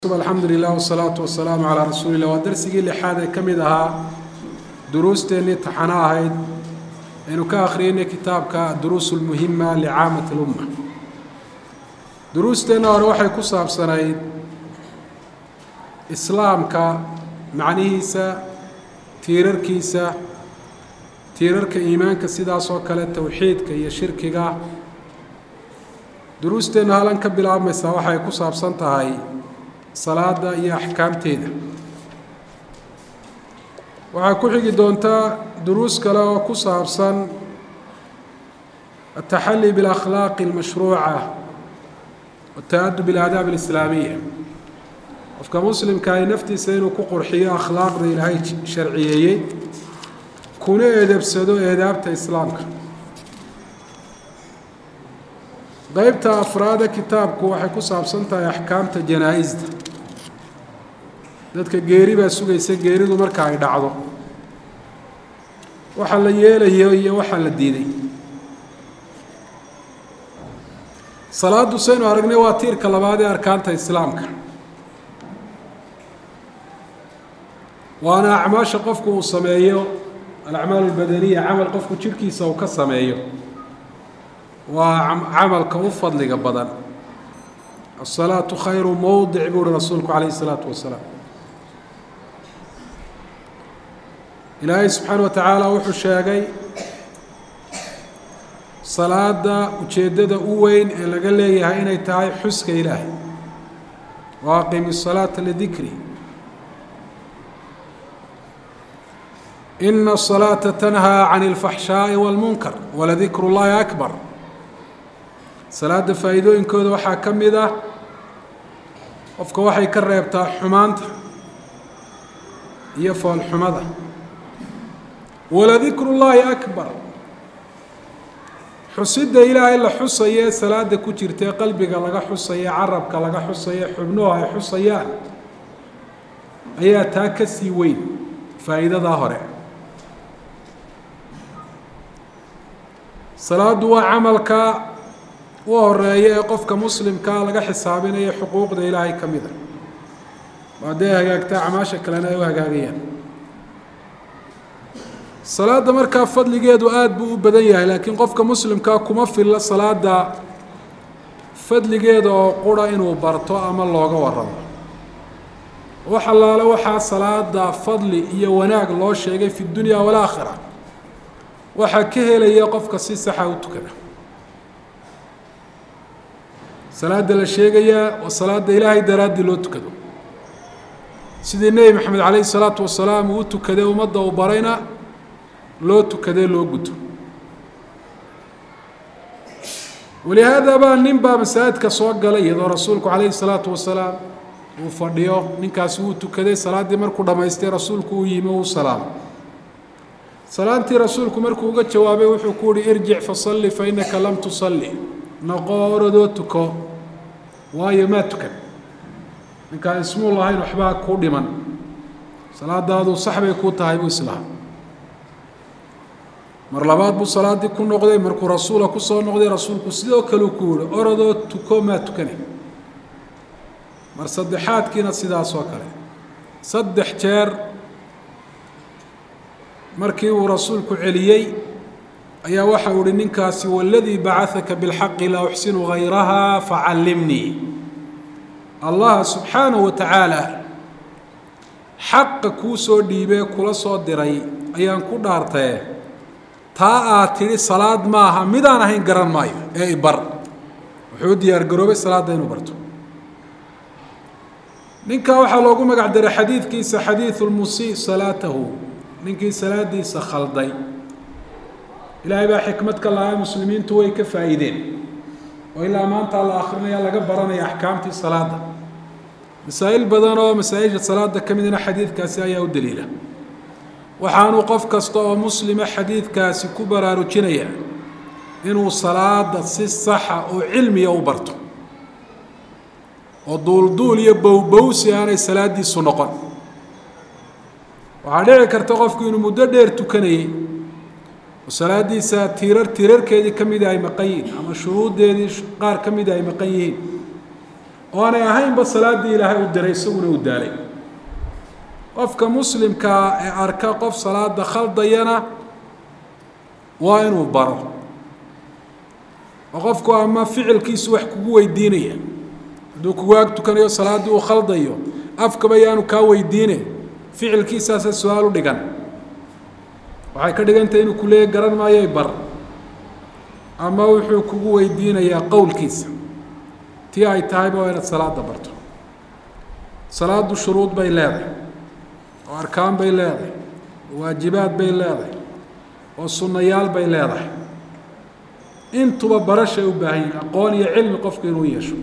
الحمد لله والصلاة والسلام على رسول الله ودرسي لحاده كمدها دروستني تحناهيد إنه كآخرين كتابك دروس المهمة لعامة الأمة دروستنا روحي كصاب سنايد إسلامك معنيسا تيررك إيمانك سيدا سوكالة توحيدك يا شركك دروستنا هلان كبلاب مسا وحي كصاب سنتهاي صلاة iyo axkaamteeda waxaa ku xigi doonta duruus kale oo ku saabsan التحلي بالأخلاق المشروعة والتأدب بالآداب الإسلامية qofka muslimka ay naftiisa inuu ku qurxiyo akhlaaqda Ilaahay sharciyeeyay kuna edebsado eedaabta islaamka qaybta afraad kitaabku waxay ku saabsan tahay axkaamta janaa'izda dadka geeri baa sugaysa geeridu marka ay dhacdo waxa la yeelayo iyo waxa la diiday salaadu saynu aragnay waa tiirka labaad ee arkaanta islaamka waana acmaasha qofku uu sameeyo al-a'maal al-badaniya amal qofku jirkiisa uu ka sameeyo وعمل كوفض لقبضا الصلاة خير موضع بور رسولك عليه الصلاة والسلام إلهي سبحانه وتعالى وحو شاقي صلاة وشيدد أوين إلا قال لي هايني تاي حسك إلهي واقم الصلاة لذكري إن الصلاة تنهى عن الفحشاء والمنكر ولذكر الله أكبر salaada faa'iidooyinkooda waxaa ka mid ah qofka waxay ka reebtaa xumaanta iyo foolxumada wala dhikrullahi akbar xusida ilaahay la xusayo salaada ku jirtay qalbiga laga xusayo carabka laga xusayo xubnuhu ay xusayaan ayaa taa ka sii weyn faa'iidada hore salaadu waa camalka وهرية قفك مسلم كان لقى حسابنا هي حقوق ذي إلهي كمذا بعدها جاكتا عماشة كلنا وهجاجيا صلاة مركب فضل جاد وآد بديها لكن قفك مسلم كاكم في الصلاة دا فضل جاد وقرأ إنه برتوا أم الله جوارا وحلا لوحة صلاة دا فضل يوناق الله شيء في الدنيا والآخرة وحكيه لي قفك سيسحة وتكذا صلاة الشيقية وصلاة إلهي دراد لو تكدو سيدي النبي محمد عليه الصلاة والسلام وتكدو ومضى وبرينا لو تكدو لو قدو ولهذا بقى ننبى مساعد كسواق لي إذا رسولك عليه الصلاة والسلام وفرديو ننكاسو تكدو صلاة دي مركو لما يستي رسولك ويمو السلام صلاة رسولك مركو قد جوابه وحكوري ارجع فصلي فإنك لم تصلي نقول دوتكو واي ما تكن إن كان اسم الله إنه حباك كودي من صلاة دادو صحبه يكون هاي بإسلام مرلبات بالصلاة دي كن نقضي مركو رسولك صلى نقضي رسولك سيدو كلو كول أردو تكو ما تكني مرصدحات كينا سيدا سوكالي صدح جار مركي ورسولك عليي أيا وحول ننكاسي والذي بعثك بالحق لا أحسن غيرها فعلمني الله سبحانه وتعالى حق كوسو ديبه كلا صدري أيان كدارته تا آتري صلاة ماها ميدان هين قران مايو اي بر وحود يارقروبي صلاة دينو برتو ننكا وحلوكو مقعدر حديث كيس حديث المسيء صلاته ننكي صلاة دي سخلدي إلهي بقى حكمتك الله المسلمين توي كفايدين وإلا ما أنت الله آخرنا يلا قبرنا أحكامتي الصلاة مسائل بدنا مسائل الصلاة كمدنا حديث كاسية ودليلة وحان وقف كسطو مسلم حديث كاسي كبرى روتشينيا إنه الصلاة صحة وعلمية وبرتو ودول يبوسي أنا الصلاة دي سنقا وعليه كرتقف إنه مددر تكني وصلاة دي تيرر كذي كم يدعي مقيين أما شروط دي قار كم يدعي مقيين وأنا أهين بصلاة إلهي ودريسون ودالي قفك مسلم كأركا قف صلاة دخل ضينا وإنه بر وقفك أما فعل كيس وحكوه الدينية دوك وقت كان يو صلاة وخل ضيو أفك بيانو كاوي الديني فعل كيس أساس السؤال ودقان وحي كدقان تينو كلية قران ما يبر أما وحكوه الدينية قول كيس تي أي تايبا وين الصلاة دبرتو صلاة شروط بيلاده وأركان بيلاده وواجبات بيلاده والسنيال بيلاده انتو ببرشة وباهين أقواني علم قفكين ويشو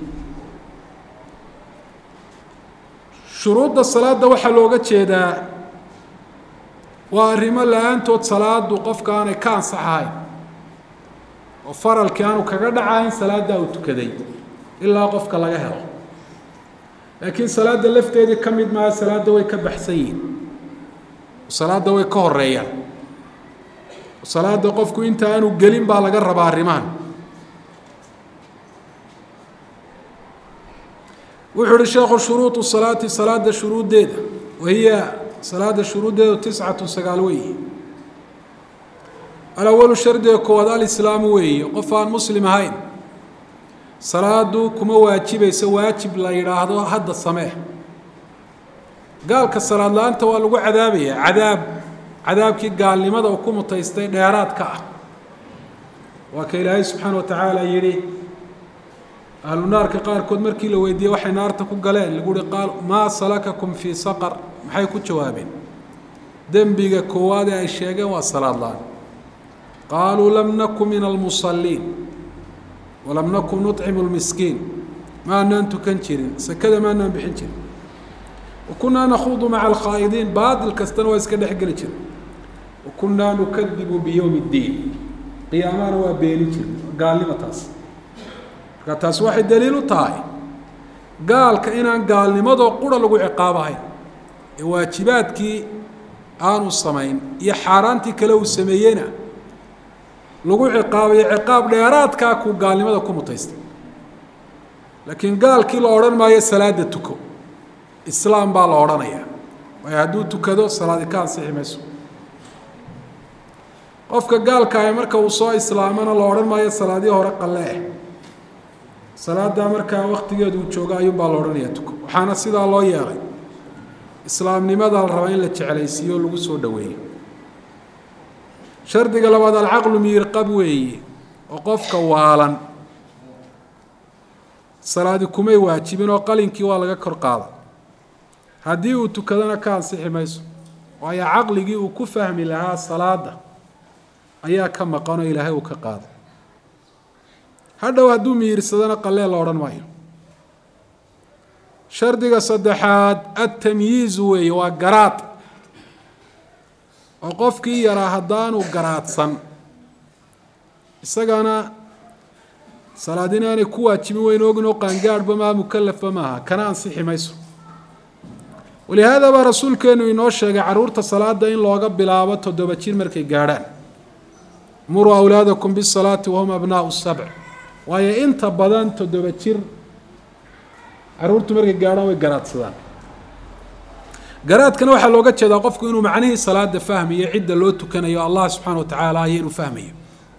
شروط الصلاة ده وحا لوغا جيدا وارما لأنتو صلاة دو قفكان كان صحاي وفرل كانوا كغدعاين صلاة ده وتكدي إلا قفك لا يهرو لكن صلاة اللفتة كمد مع صلاة دوي كبحسين وصلاة دوي كهرية وصلاة دو قفكو انت انو قلين بالا قرب الرمان وحر الشيخ شروط الصلاة صلاة الشروط ديدا وهي صلاة الشروط ديدا 9 سقالوي الأول شرط كواد الإسلام وهي قفان مسلم هاين صلاة كما واجب واجب لا يراهدو حد السماح قال كالصلاة لا أنت والله عذابية عذاب كي قال لماذا وكم تيستين ديارات كأ وكإلهي سبحانه وتعالى يري أهل النار كقال كود مركي لو يدي وحي نار تكو قليل يقول قال ما سلككم في سقر محي كو جوابين دنبيغا كوادي الشيغا والصلاة الله قالوا لم نكن من المصلين ولم نكن نطعم المسكين ما أنتو كنشرين سكذا ما أنتو بحنشرين وكنا نخوض مع الخائضين بعد الكستان ويسكد حقلتين وكنا نكذب بيوم الدين قيامان وبينتين قال لي ما تاس واحد دليل طاي قال كإنان قال لي ماذا قول لقو عقابهين واجباتك آنو السمين يا حارانتي كلو السميين لقو عقاب ليرات كاكو قال لي ماذا كم تيست لكن قال كي لورن ما يسلاد تكو إسلام بالورنيا ويهدو تكدو صلاة كان صحيح مسو قفك قال كاي مركا وصا إسلامنا لورن ما يسلاد هرق الله صلاة دا مركا وقت يدو جوغا يوم بالورنيا تكو وحانا سيدا الله يالي إسلام لماذا الربعين لتشعليسيو لغو سو دوي شرطك لبعض العقل ميرقب وي وقفك والا صلاة كمي واجبين وقالين كي والا كرقاضا هدي وتكذنا كان صحي ميسو ويا عقلي وكفهم لها الصلاة أيها كم قانو إلهي وكقاض هذا وهدو ميرسدنا قليل لوران مايو شرطك صدحات التمييز وي وقرات وقفك يرى هدان وقرات صن إساقانا صلاة ديناني كواتشمي وينوغنو قانقار بما مكلف بماها كان صحي ميسو ولهذا برسول كانوا ينوشق عرورة الصلاة إن لوغا بلاوة تدوبتشير مركي قاران مروا أولادكم بالصلاة وهم أبناء السبع وهي إنت بدان تدوبتشير عرورة مركي قاران ويقرات صلاة قرات كانوا waxa looga jeedaa qofku inuu macnaheeyo salaada fahmiyo cidda loo tukanayo Allah subhanahu wa ta'ala ayuu fahmiyo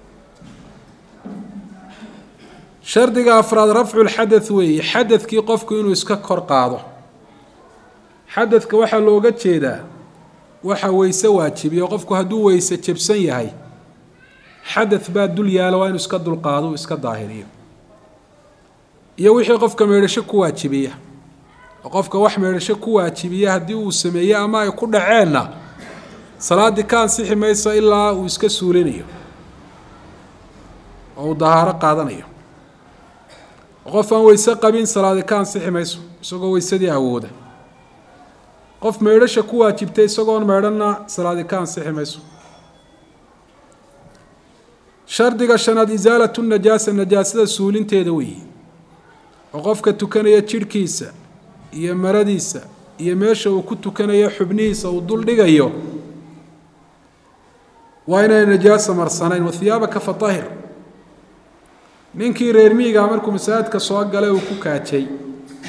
shardiga afraad rafcu alhadath way hadathki qofku inuu iska kor qaado hadathka waxa looga jeedaa waxa weyse waajibiyo qofku haduu weyse jabsan yahay hadath baa dul yaalo waa inuu iska dul qaado iska daahiriyo iyo wixii qofka meedhasho ku waajibiya qofka wax meedhasho ku waajibiya hadii uu sameeyo ama ay ku dhaceena salaadi kaan sixi mayso ilaa uu iska suulinayo oo dahaaro qaadanayo qof aan weyse qabin salaadi kaan sixi mayso isagoo weysadii awooda qof meedhasho ku waajibtay isagoo meedhana salaadi kaan sixi mayso shardiga shanaad izaalatu najaasada suulinteeda weeye oo qofka tukanaya jirkiisa iyo maradiisa iyo meesha uu ku tukanayo xubnihiisa uu dul dhigayo waa inay najaasa marsanayn wathiyaabaka fatahir ninkii reer miyiga markuu masaajidka soo galay uu ku kaajay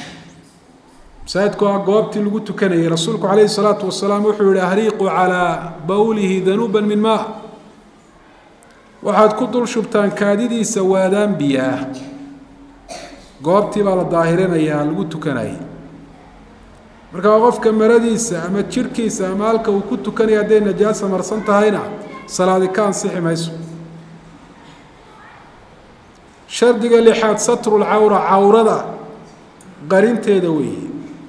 masaajidku waa goobtii lagu tukanayay. rasuulku calayhi salaatu wasalaam wuxuu yihi ahriiqu calaa bawlihi danuuban min maa, waxaad ku dul shubtaan kaadidiisa waadaan biyaah. goobtii baa la daahirinayaa lagu tukanayay. markaa qofka maradiisa ama jirhkiisa ama halka uu ku tukanaya hadday najaasa marsan tahayna salaadi ka ansixi mayso. shardiga lixaad satru lcawra, cawrada qarinteeda weeye.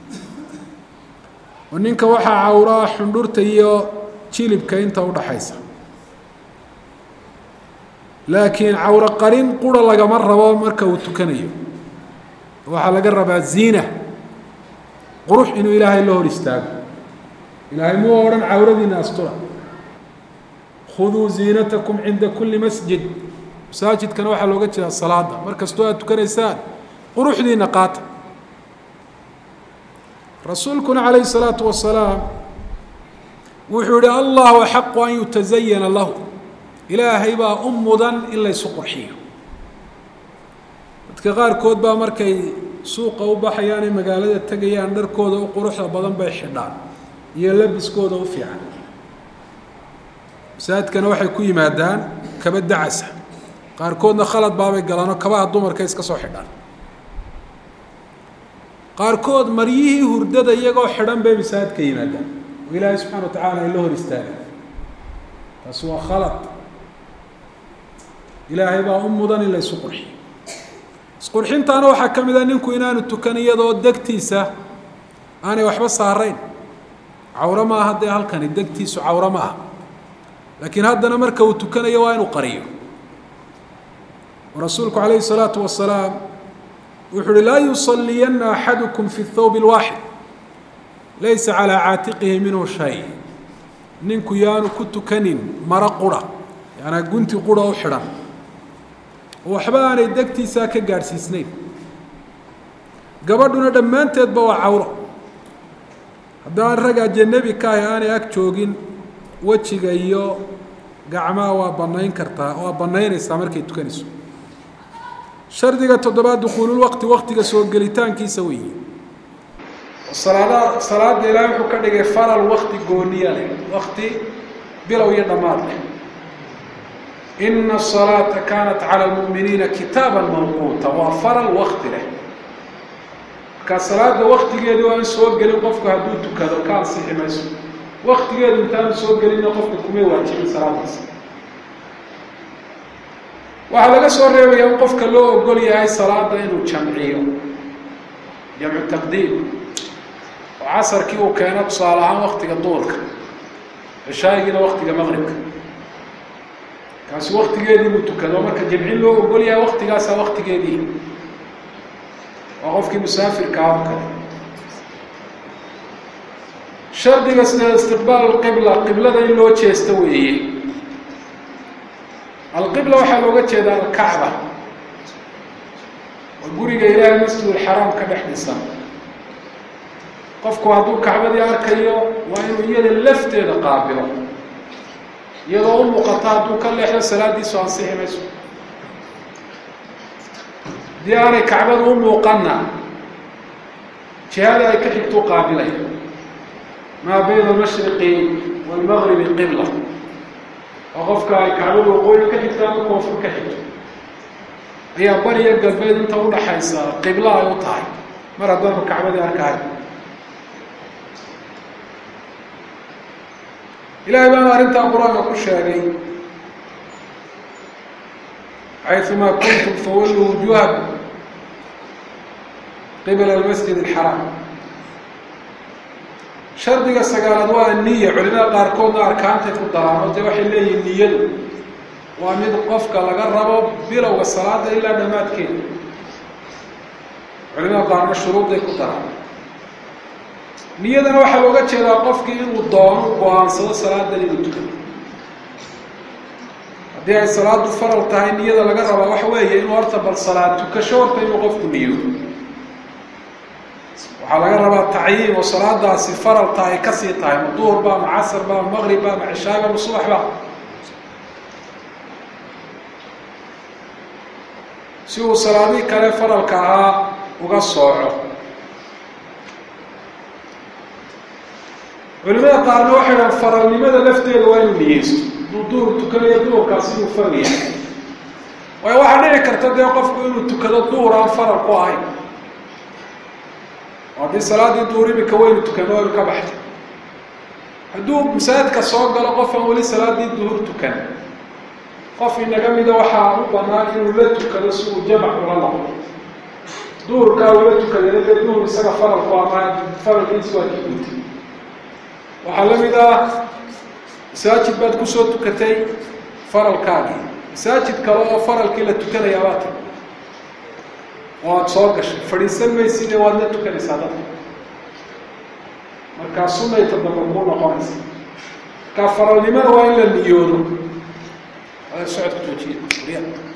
oo ninka waxaa cawraa xundhurta iyo jilibka inta udhaxaysa, laakiin cawro qarin qura lagama rabo marka uu tukanayo. waxaa laga rabaa ziina, qurux inuu ilaahay la hor istaago. ilaahay muu odhan cawradiina astura, khuduu ziinatakum cinda kuli masjid. masaajidkana waxaa looga jeedaa salaada. mar kastoo aad tukanaysaan quruxdiina qaata. rasuulkuna calayhi salaatu wasalaam wuxuu yihi allahu axaqu an yutazayana lahu, ilaahay baa u mudan in laysu qurxiyo. dadka qaarkood baa markay suuqa u baxayaan ay magaalada tegayaan dharkooda u quruxda badan bay xidhaan iyo labiskooda u fiican. masaajidkana waxay ku yimaadaan kaba dacasa, qaarkoodna khalad baabay galaanoo kabaha dumarka iska soo xidhaan. qaarkood maryihii hurdada iyagoo xidhan bay masaajidka yimaadaan oo ilaahay subxana wa tacaala ay la hor istaagay. taasi waa khalad. ilaahay baa u mudan in laysu qurxiyo. isqurxintaana waxaa ka mid a ninku inaanu tukan iyadoo degtiisa aanay waxba saarayn. cawro ma aha dee halkani degtiisu cawro ma aha, laakiin haddana marka uu tukanayo waa inuu qariyo. rasuulku calayhi salaatu wasalaam wuxuu uhi laa yusaliyana axadukum fi thawb اlwaaxid laysa calaa caatiqihi minhu shay. ninku yaanu ku tukanin maro qura, yaanaa gunti qura u xidhan, waxba aanay degtiisaa ka gaadhsiisnayn. gabadhuna dhammaanteedba waa cawro. haddaan rag ajanabi ka ahi aanay ag joogin, wejiga iyo gacmaha waa banayn kartaa, waa banaynaysaa markay tukanayso. shardiga toddobaad dukuululwaqti, waqtiga soo gelitaankiisa weeye. salaada ilaahay wuxuu ka dhigay faral waqti gooniya leh, waqti bilow iyo dhammaad leh. ina asalaata kaanat cala lmu'miniina kitaaban mawquuta, waa faral waqti leh. markaa salaada waqtigeedu waa in soo gelin qofku hadduu tukado ka ansixi mayso. waqtigeedu intaanu soo gelinna qofka kumay waajibin salaadiisa. waxaa laga soo reebaya in qofka loo ogol yahay salaada inuu jamciyo, jamcu taqdiim, oo casarkii uu keeno tusaale ahaan waqtiga duurka, cishaayigiina waqtiga maqribka. kaasi waqtigeedii buu tukado, marka jamcin loo ogol yahay waqtigaasaa waqtigeedii. waa qofkii musaafirka ah oo kale. shardiga sida istiqbaal alqibla, qiblada in loo jeesto weeye. alqibla waxaa looga jeedaa alkacba, waa guriga ilaahay masjidulxaraam ka dhex dhisan. qofku hadduu kacbadii arkayo waa inuu iyada lafteeda qaabilo, iyadoo u muuqata. hadduu ka leexdo salaadiisu ansixi mayso. haddii aanay kacbadu u muuqanna jihada ay ka xigtuu qaabilay. maa bayna almashriqi waalmagribi qibla, oo qofka ay kacbadu waqooyi ka xigto ama koonfur ka xigto ayaa bariya galbeed inta udhaxaysa qibla ay u tahay, mar haddaanu kacbadii arkahay. ilaahay baana arrintaa qur-aanka ku sheegay xayثumaa kuntum fawalluu wujuuhakum qibla almasjid alxaraam. shardiga sagaalaad waa aniya. culimada qaarkoodna arkaantay ku daraan oo dee waxay leeyihin niyadu waa mid qofka laga rabo bilowga salaada ilaa dhammaadkeeda. culimada qaarna shuruudday ku daraan. niyadana waxaa looga jeedaa qofkii inuu doono go-aansado salaadan inuu tukado. haddii ay salaadu faral tahay, niyada laga rabaa waxa weeye inuu horta bal salaad tukasho horta inuu qofku niyo. waxaa laga rabaa tacyiin oo salaadaasi faralta ay kasii tahay, ma duhur ba, ma casr ba, ma maqrib ba, ma cishaay ba, ma subax ba, si uu salaadihii kale faralka ahaa uga sooco. culimada qaarna waxay dhahaan faralnimada lafteeda waa inuu niyeysto duur tukanayo duurkaasi inuu faral yahay waayo waxaa dhici karta dee qofku inuu tukado duur aan faral ku ahayn oo haddii salaadii duur imika waynu tukano waynu ka baxtay hadduu masaajidka soo galo qof aan weli salaadii duhur tukan qof inaga mida waxaa u banaan inuu la tukado si uu jamac ula noqdo duurkaa ula tukadana dee duhur isaga faralku ama faralkiisa waa kiguutay waxaa la mid ah masaajid baad kusoo tukatay faralkaagii masaajid kale oo faralkii la tukanayaa baa tag waad soo gashay fadhiisan mayside waad la tukanaysaa dadka markaa sunayta dambe kuu noqonaysa markaa faralnimada waa in la niyoodo socodka joojiya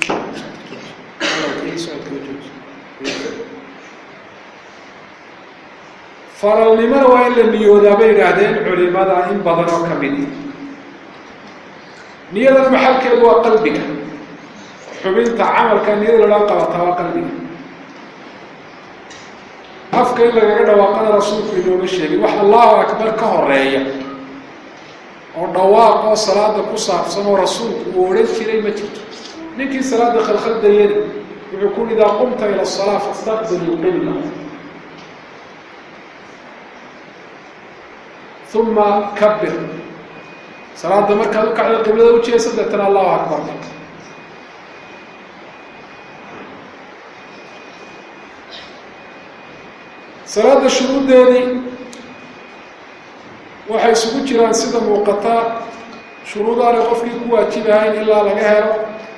faralnimada waa in la niyoodaa bay yidhaahdeen culimada in badan oo kamid niyadana maxalkeedu waa qalbiga xubinta camalka niyada lala qabataa waa qalbiga afka in lagaga dhawaaqana rasuulku inooma sheegin wax allahu akbar ka horeeya oo dhawaaq oo salaada ku saabsan oo rasuulku uu odhan jiray ma jirto ninkii salaada khalkhaldayani wuxuu ku idaa qumta ila asalaa fastaqbil ilqibla uma kabir salaada markaad u kacdo qiblada ujeesa deetana allahu akbar salaada shuruuddeedii waxay isugu jiraan sida muuqata shuruud aanay qofkii ku waajibahayn ilaa laga helo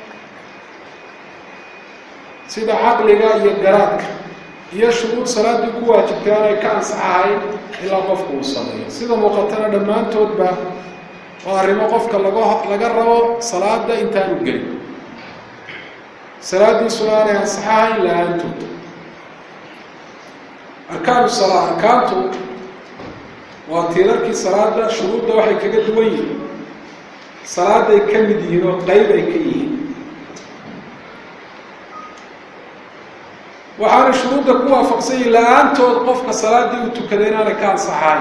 sida caqliga iyo garaadka iyo shuruud salaaddii ku waajibtay aanay ka ansaxahayn ilaa qofku uu sameeyo sida muuqatana dhammaantoodba waa arrimo qofka laga rabo salaada intaanu gelin salaaddiisuna aanay ansaxahayn la-aantood arkaanu salaa arkaantu waa tiirarkii salaada shuruudda waxay kaga duwan yihiin salaaday ka mid yihiin oo qayb ay ka yihiin waxaana shuruudda ku waafaqsan yihin la-aantood qofka salaaddii uu tukaday inaanay ka ansaxayn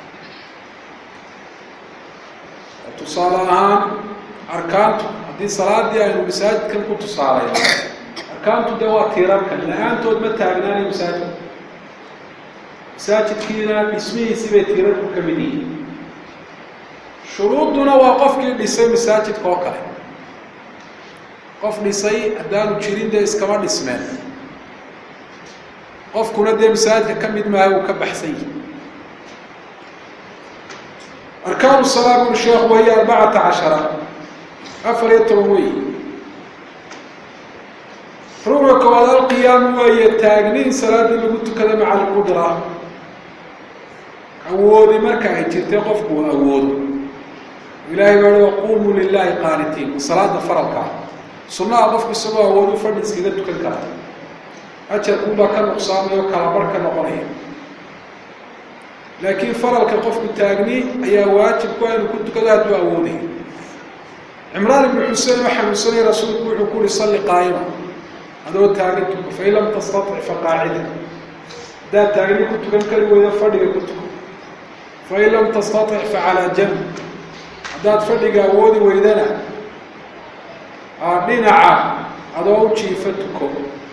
tusaale ahaan arkaantu haddii salaaddii aynu masaajidkan ku tusaalayn arkaantu dee waa tiirarkan la-aantood ma taagnaanay masaajidkiina dhismihiisii bay tiirarku ka mid yihiin shuruudduna waa qofkii dhisay masaajidka oo kale qof dhisay haddaanu jirin dee iskama dhismeen qofkuna dee masaajidka ka mid maaha uu ka baxsan yihi arkaanu salaa buri sheekhu wahiya 14 14 wey rugna koowaad alqiyaam weeye taagniin salaadii lagu tukada maca alqudra awoodi marka ay jirtay qofku uu awoodo ilaahay baa waquumuu lilaahi qaanitiin salaada faralka sunnaha qofku isagoo awoodu fadhi iskaga tukan kara ajarkuubaa ka nuqsaamayo kala bar ka noqonaya laakiin faralka qofku taagni ayaa waajib ku inuu ku tukado hadduu awoodayo cimraan ibnu xusein ma xanuunsanay rasuulku wuxuu ku yihi salli qaa'ima adoo taagan tuko fain lam tastatic faqaacida haddaad taagni ku tukan kari weydo fadhiga ku tuko fain lam tastatic facalaa janb haddaad fadhiga awoodi weydana dhinaca adoo u jiifa tuko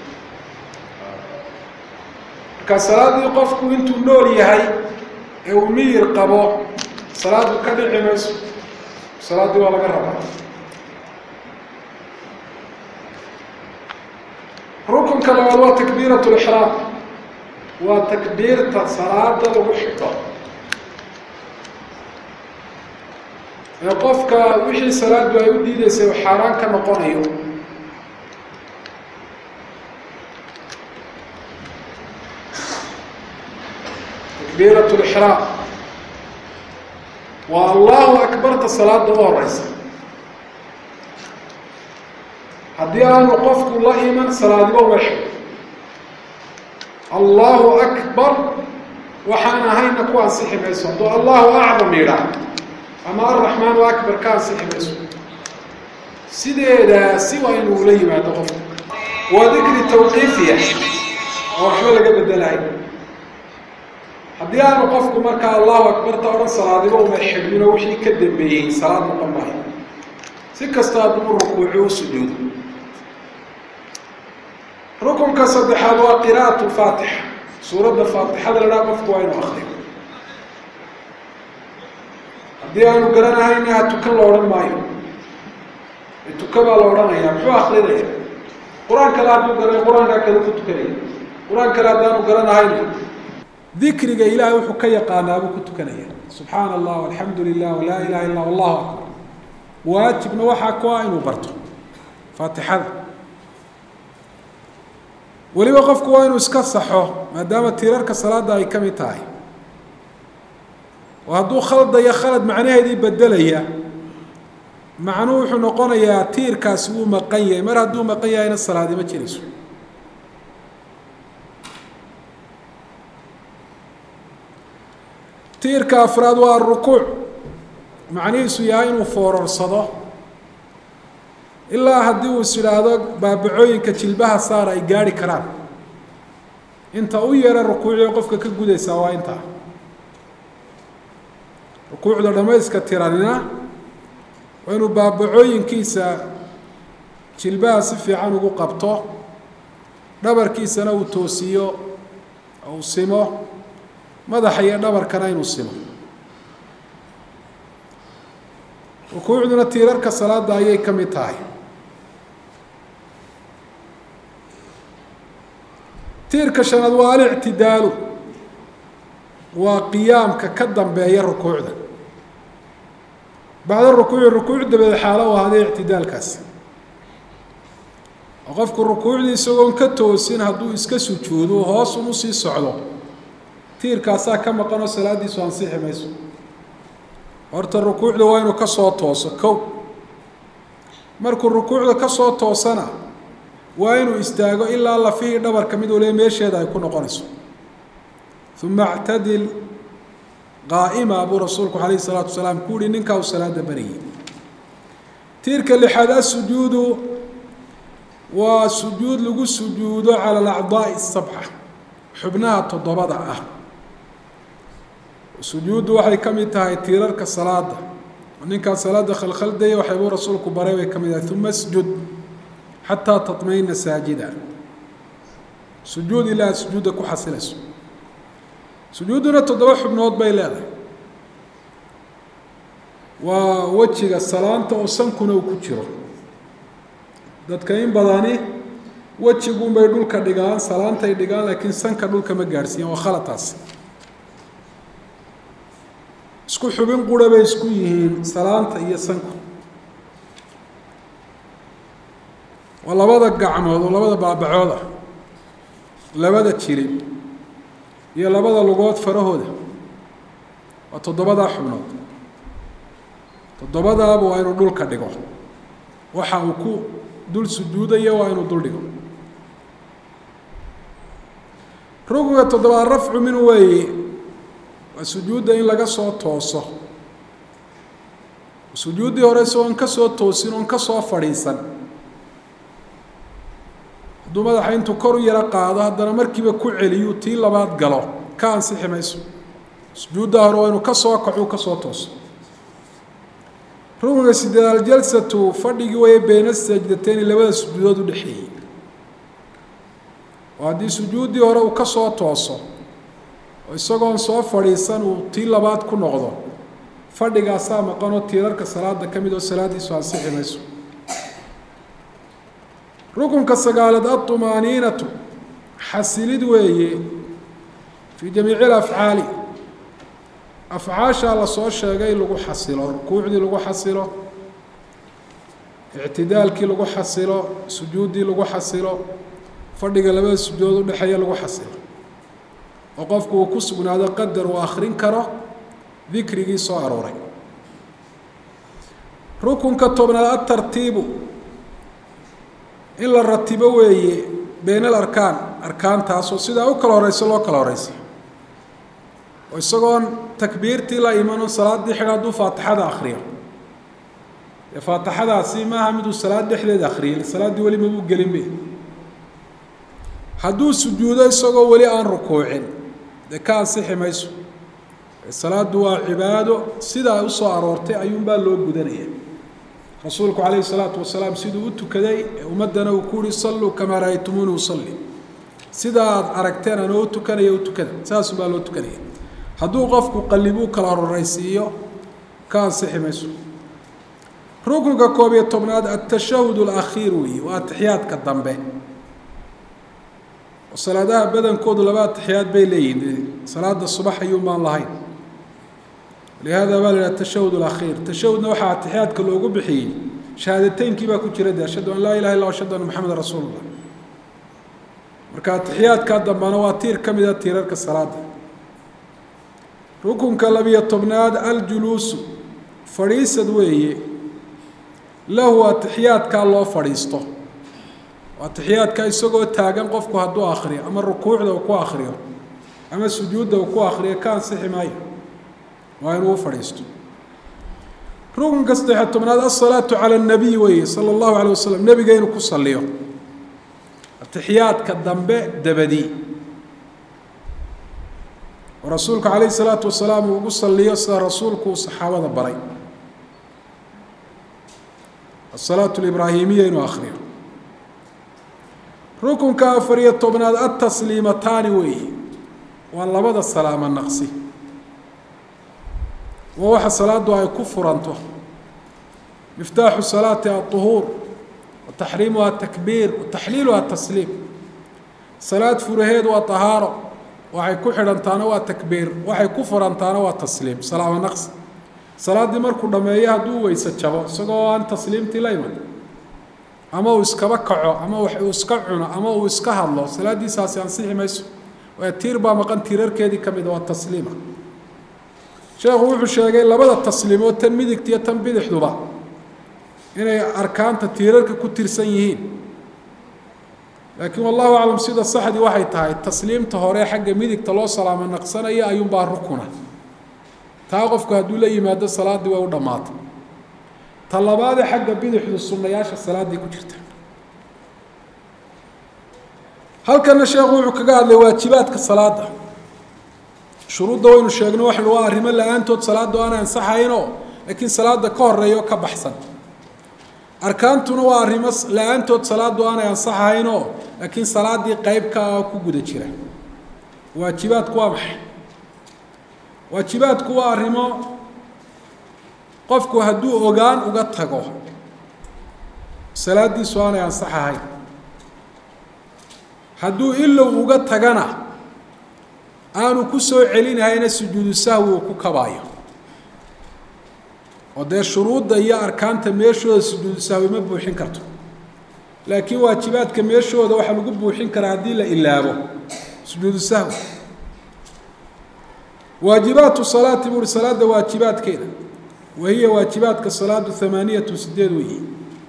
marka salaadii qofku intuu nool yahay ee uu miyir qabo salaadu ka dhici mayso salaaddii waa laga rabaa rukunka labaad waa takbiirat lixraam waa takbiirta salaada lagu xidho ee qofka wixii salaadu ay u diidaysay uu xaaraan ka noqonayo takbiirat lixraam waa allahu akbarta salaada u horeysa haddii aanu qofku la iman salaadiba wexo allahu akbar waxaan ahayna ku ansixi mayso hadduu allahu acdam yidhaah ama alraxmaanu akbar ka ansixi mayso sideedaasi waa inuu la yimaado qofku waa dikri tawqiifiya oo waxba laga bedelahay haddii aanu qofku markaa allahu akbarta odhan salaadiba uma xidhmino wixii ka dambeeyey salaad noqon maayo si kasta hadduu rukuuco u sujuudo. rukunka saddexaad waa qiraa'atu faatixa. suuradda faatixada la dhaha qofku waa inuu akriyo. haddii aanu garanahayna ha tukan la odhan maayo, tuka baa la odhanayaa. muxuu akrinaya? qur-aan kale hadduu garanay qur-aankaa kale ku tukanaya. qur-aan kale haddaanu garanahayna dikriga ilaahay wuxuu ka yaqaanaa buu ku tukanaya. subxaana allah alxamdu lilah walaa ilaha illa allahu akbar. waajibna waxaa ku ah inuu barto faatixada. weliba qofku waa inuu iska saxo maadaama tiirarka salaada ay ka mid tahay. oo hadduu khaldayo khalad macnaheedii bedelaya, macnuhu wuxuu noqonayaa tiirkaasi wuu maqan yahay. mar hadduu maqan yahayna salaadi ma jirayso. tiirka afraad waa arukuuc. macnihiisu yahay inuu foorarsado ilaa haddii uu is idhaahdo baabacooyinka jilbaha saar ay gaari karaan. inta u yara rukuucii qofka ka gudaysaa waa intaa. rukuucda dhamayska tiranina waa inuu baabacooyinkiisa jilbaha si fiican ugu qabto, dhabarkiisana uu toosiyo, uu simo, madaxa iyo dhabarkana inuu simo. rukuucduna tiirarka salaada ayay ka mid tahay. tiirka shanaad waa alictidaalu. waa qiyaamka ka dambeeya rukuucda. bacda rukuuci rukuuc dabadeed xaalo u ahaaday ictidaalkaasi. oo qofku rukuucdii isagoon ka toosin hadduu iska sujuudo hoos unu sii socdo, tiirkaasaa ka maqanoo salaaddiisu ansixi mayso. horta rukuucda waa inuu ka soo tooso kow. markuu rukuucda ka soo toosana waa inuu istaago ilaa lafihii dhabarka mid waliba meesheeda ay ku noqonayso. uma اctadil qaa'ima buu rasuulku calayhi الsalaatu wasalaam ku uhi ninkaa uu salaada barayay. tiirka lixaad asujuudu waa sujuud lagu sujuudo cala alacdaa'i الsabca, xubnaha toddobada ah. sujuuddu waxay ka mid tahay tiirarka salaada. ninkaa salaada khalkhaldaya waxay buu rasuulku baray bay ka mid tahay. uma asjud xataa taطmaina saajida. sujuud ilaa sujuudda ku xasilayso. sujuudduna toddoba xubnood bay leedahay. waa wejiga salaanta oo sankuna uu ku jiro. dadka in badani wejiguunbay dhulka dhigaan, salaantay dhigaan, laakiin sanka dhulka ma gaadhsiiyaan. waa khalataas. isku xubin qura bay isku yihiin salaanta iyo sanku. waa labada gacmood oo labada baabacooda, labada jilib iyo labada lugood farahooda. waa toddobadaa xubnood. toddobadaaba waa inuu dhulka dhigo. waxa uu ku dul sujuudaya waa inuu dul dhigo. rukniga toddobaad rafcu minhu weeye. waa sujuudda in laga soo tooso. sujuuddii hore isagoon ka soo toosin oon ka soo fadhiisan, hadduu madaxa intuu kor u yaro qaado haddana markiiba ku celiyuu tii labaad galo, ka ansixi mayso. sujuudda hore waa inuu ka soo kaxuu ka soo tooso. rukniga sideedaad aljalsatu, fadhigii weeye beyna sajdateyni, labada sujuudood u dhexeeyey. oo haddii sujuuddii hore uu ka soo tooso oo isagoon soo fadhiisan uu tii labaad ku noqdo, fadhigaasaa maqanoo tiirarka salaada ka mid oo salaaddiisu ansixi mayso. rukunka sagaalaad aطumaaniinatu, xasilid weeye fii jamiici alafcaali. afcaashaa la soo sheegay lagu xasilo. rukuucdii lagu xasilo, ictidaalkii lagu xasilo, sujuuddii lagu xasilo, fadhiga labada sujuudood udhexeeya lagu xasilo. oo qofku uu ku sugnaado qadar uu akhrin karo dikrigii soo arooray. rukunka tobnaad atartiibu, in la ratibo weeye beyna alarkaan, arkaantaasoo sidaa u kala horeyso loo kala horeysa. oo isagoon takbiirtii la imanoo salaaddii xidha hadduu faatixada akhriyo, dee faatixadaasi maaha miduu salaad dhexdeeda akhriyay, salaaddii weli mabuu gelinbe. hadduu sujuudo isagoo weli aan rukuucin, dee ka ansixi mayso. salaadu waa cibaado sidaa u soo aroortay ayuunbaa loo gudanaya. rasuulku calayhi salaatu wasalaam siduu u tukaday ummaddana uu ku yihi salluu kamaa ra'aytumuuni usalli, sidaa aad aragteen anoo u tukanaya u tukada, saasuunbaa loo tukanaya. hadduu qofku qallibuu kala horraysiiyo ka ansixi mayso. rukunka 11aad atashahud alakhiir weeye, waa atixiyaadka dambe. salaadaha badankoodu laba atixiyaad bay leeyihiin, salaada subax ayuunbaan lahayn. لهذا baa la التشhهد الأخير. تشhهدna waxaa اتحياadka loogu bixiyey شhahaadateيnkii baa ku jira de أشhهadu an laa ilaha iلا أشhهadu أنa محameda rasuul الlah. marka اتحياadka dambana waa tiir ka mida tiirarka salaada. rukunka 12aad aljuluusu fadhiisad weeye, lahu atixiyaadkaa loo fadhiisto. atixiyaadka isagoo taagan qofku hadduu akriyo ama rukuucda uu ku akriyo ama sujuudda uu ku akriyo ka ansixi maayo, waa inuu u fadhiisto. rukunka 13aad asalaatu cala الnabiy weeye sala اllahu alيه wasalam, nebiga inuu ku saliyo atixiyaadka dambe dabadii, oo rasuulka calayhi الsalaatu wasalaam uu ugu saliyo sida rasuulku uu saxaabada baray. asalaatu اlibraahimiya inuu akriyo. rukunka 14aad atasliimataani weeye, waa labada salaamo naqsi. waa waxa salaadu ay ku furanto. miftaaxu salaati aلطuhuur wataxriimuha takbiir wataxliiluha tasliim. salaad furaheed waa طahaaro, waxay ku xidhantaana waa takbiir, waxay ku furantaana waa tasliim, salaamo naqsi. salaaddii markuu dhammeeyo hadduu weyse jabo isagoo aan tasliimtii la iman, ama uu iskaba kaco, ama wax uu iska cuno, ama uu iska hadlo, salaaddiisaasi ansixi mayso. waa tiir baa maqan tiirarkeedii ka mida, waa tasliima. sheekhu wuxuu sheegay labada tasliimood, tan midigta iyo tan bidixduba, inay arkaanta tiirarka ku tirsan yihiin. laakiin wallahu aclam sida saxdii waxay tahay tasliimta hore xagga midigta loo salaamo naqsanaya ayuunbaa rukuna. taa qofku hadduu la yimaado salaaddii way u dhammaatay. ta labaadee xagga bidixdu sunnayaasha salaaddii ku jirta. halkana sheekhu wuxuu kaga hadlay waajibaadka salaada. shuruudda waynu sheegno waa arrimo la-aantood salaaddu aan ansaxaynoo laakiin salaada ka horeeyo ka baxsan. arkaantuna waa arrimo la-aantood salaaddu aanay ansaxaynoo laakiin salaaddii qayb ka ah ku guda jira. waajibaadku waa maxay? waajibaadku waa arrimo qofku hadduu ogaan uga tago salaaddiisu aanay ansaxahayn, hadduu ilow uga tagana aanu ku soo celinahayna sujuudu sahwi uu ku kabaayo. oo dee shuruudda iyo arkaanta meeshooda sujuudu sahwi ma buuxin karto, laakiin waajibaadka meeshooda waxaa lagu buuxin karaa haddii la ilaabo sujuudu sahwi. waajibaatu salaati buuri, salaada waajibaadkeeda, wahiya waajibaadka salaadu 8 weeye.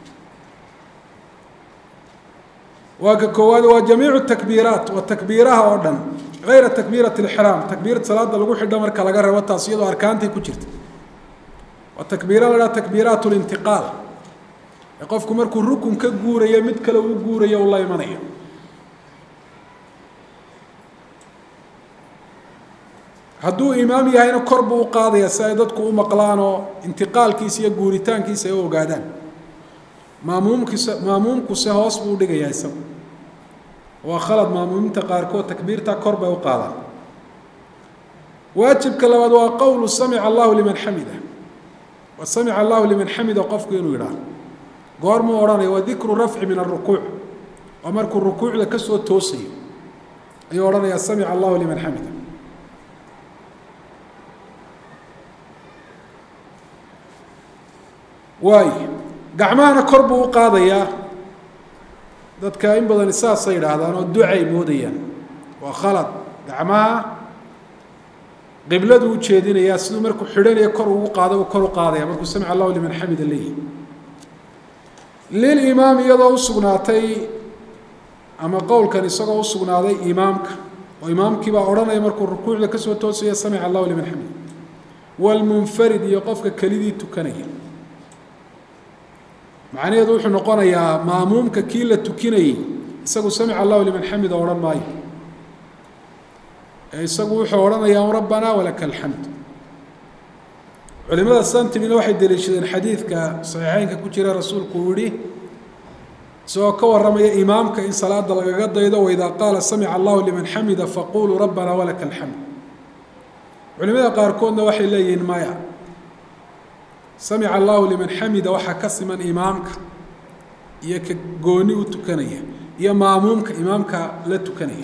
waa ka koowaad waa jamiicu takbiiraat, waa takbiiraha oo dhan, غayra takbiirati اlixraam, takbiirad salaada lagu xidho marka laga rabo, taas iyadoo arkaantay ku jirta. waa takbiira la dhaha takbiiraat اlintiqaal, ee qofku markuu rukun ka guurayo mid kale uu guurayo u la imanayo. hadduu imaam yahayna kor buu u qaadaya si ay dadku u maqlaan oo intiqaalkiisa iyo guuritaankiisa ay u ogaadaan. maamuumkuse hoos buu udhigayaa isagu. waa khalad maamuuminta qaarkood takbiirtaa kor bay u qaadaan. waajibka labaad waa qowlu samica allahu liman xamida. wa samica allahu liman xamida qofku inuu yidhaaho. goormuu odhanaya? waa dikru rafci min arukuuc, waa markuu rukuucda ka soo toosayo ayuu odhanayaa samica allahu liman xamida. waay gacmahana kor buu u qaadayaa. dadka in badan saasay yidhaahdaan oo ducay moodayaan, waa khalad. gacmaha qibladu u jeedinayaa, siduu markuu xidhanayo kor ugu qaado kor u qaadaya markuu samica allahu liman xamida leeyahy. lilimaam iyadoo u sugnaatay, ama qowlkan isagoo u sugnaaday imaamka, oo imaamkiibaa odhanaya markuu rukuucda kasoo toosaya samica allahu liman xamida. waalmunfarid iyo qofka kelidii tukanaya. macnaheedu wuxuu noqonayaa maamuumka kii la tukinayey isagu samica allahu liman xamida odhan maayo. isagu wuxuu odhanayaa rabbana walaka alxamd. culimada santimina waxay daliishadeen xadiidka saxiixeynka ku jira rasuulku uu yihi isagoo ka warramaya imaamka in salaada lagaga daydo waidaa qaala samica allahu liman xamida faquluu rabbana walaka alxamd. culimada qaarkoodna waxay leeyihiin maya, samica allahu liman xamida waxaa ka siman imaamka iyo ka gooni u tukanaya iyo maamuumka imaamka la tukanaya.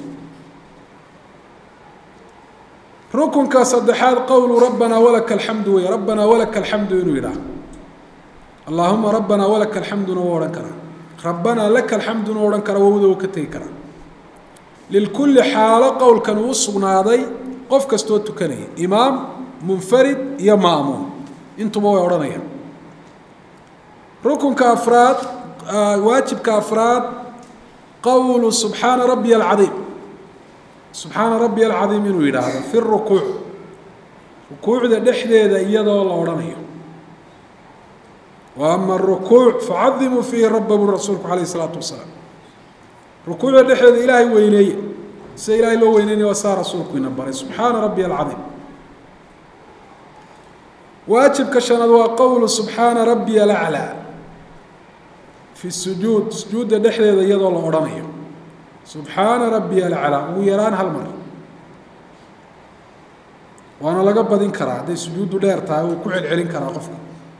rukunka saddexaad qowlu rabbana walaka alxamdu wey, rabbana walaka alxamdu inuu yidhaah. allaahuma rabbana walaka alxamduna wuu odhan karaa, rabbana laka alxamduna odhan kara, wowda uu ka tegi karaa. lilkulli xaalo qowlkan uu sugnaaday qof kastoo tukanaya, imaam, munfarid iyo maamuum, intuba way odhanayaan. rukunka afraad waajibka afraad qowlu subxaana rabbiya alcadiim, subxaana rabbiya alcadiim inuu yidhaahdo fi rukuuc, rukuucda dhexdeeda iyadoo la odhanayo. wa ama arukuuc facadimuu fiihi rabba buri rasuulku calayhi isalaatu wasalaam. rukuucda dhexdeeda ilaahay weyneeye, sida ilaahay loo weyneynaya waa saa rasuulku ina baray, subxaana rabbiya alcadiim. waajibka shanaad waa qowlu subxaana rabbiya alaclaa fi sujuud, sujuudda dhexdeeda iyadoo la odhanayo subxaana rabbiya alaclaa ugu yaraan hal mar, waana laga badin karaa hadday sujuuddu dheer tahay, wuu ku celcelin karaa qofka.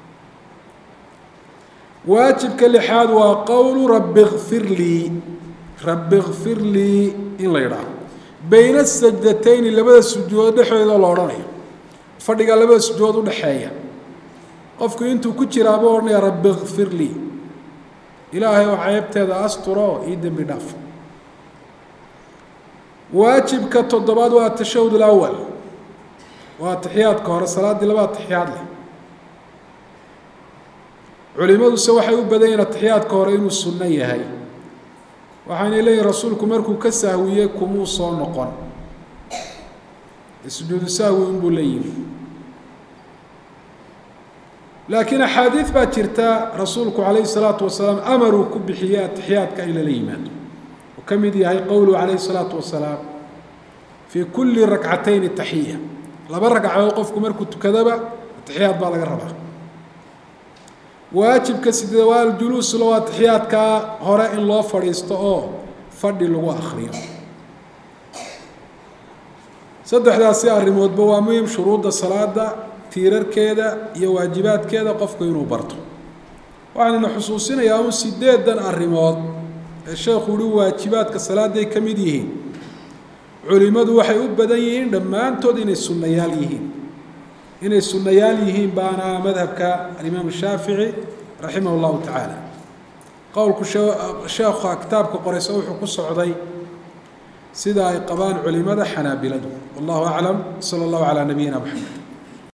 waajibka lixaad waa qowlu rabbi kfir lii, rabbi kfir lii in la yidhaaho bayna sajdatayni, labada sujuudood dhexdeedoo la odhanayo, fadhiga labada sujuudood udhexeeya qofku intuu ku jiraabuu odhanaya rabbi kfir lii, ilaahay oo ceebteeda asturo ii dembi dhaaf. waajibka toddobaad waa atashahud alawal, waa atixiyaadka hore, salaaddii laba atixiyaad leh. culimaduse waxay u badan yihin atixiyaadka hore inuu sunno yahay, waxaanay leeyihin rasuulku markuu ka sahwiyey kumuu soo noqon, sujuudu sahwi unbuu la yimi. laakiin axaadiid baa jirta rasuulku calayhi salaatu wasalaam amaruu ku bixiyey atixiyaadka in lala yimaado, uu ka mid yahay qowluhu calayhi salaatu wasalaam fii kulli rakcatayni taxiya, laba ragcadood qofku markuu tukadaba atixiyaad baa laga rabaa. waajibka sideed waa aljuluus, loo atixiyaadkaa hore in loo fadhiisto oo fadhi lagu akriyo. saddexdaasi arrimoodba waa muhim, shuruudda salaada, tiirarkeeda iyo waajibaadkeeda qofku inuu barto. waxaanina xusuusinayaa un 8 arrimood ee sheekhu uhi waajibaadka salaaday ka mid yihiin. culimadu waxay u badan yihiin dhammaantood inay sunnayaal yihiin, inay sunnayaal yihiin baana madhabka alimaam shaafici raximah اllahu tacaala. qowlku sheekha kitaabka qoraysa wuxuu ku socday sida ay qabaan culimada xanaabiladu. wallahu aclam, salى اllahu calى nabiyina mxamed.